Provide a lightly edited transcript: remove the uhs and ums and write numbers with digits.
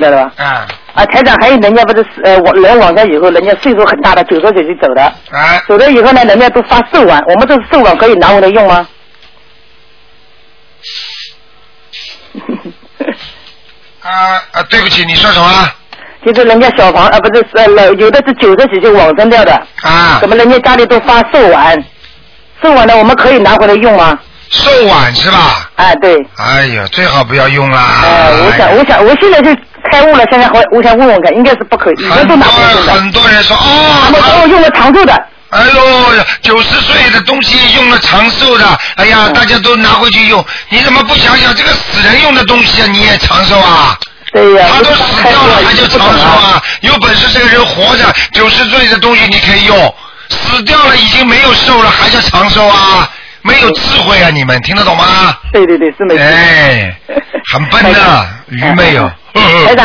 道吧？台长，还有人家不是人往生以后，人家岁数很大的90岁就走了，走了以后呢，人家都发寿丸，我们这个寿丸可以拿回来用吗？ 对不起，你说什么？ 就是人家小房不是有的是90几就往生掉的怎么人家家里都发寿丸？寿丸呢，我们可以拿回来用吗？ 寿丸是吧？ 对。 哎呀，最好不要用啦。 我现在就开悟了，现在我想问问看，应该是不可以，以前都拿回来用的。 很多人说他们说用了长寿的。 哎呦，90岁的东西用了长寿的，哎呀，大家都拿回去用，你怎么不想想这个死人用的东西啊？你也长寿啊？ 对呀。 他都死掉了还叫长寿啊？有本事这个人活着90岁的东西你可以用，死掉了已经没有寿了还叫长寿啊？没有智慧啊！你们听得懂吗？ 对，是没错。 很笨的，愚昧哦。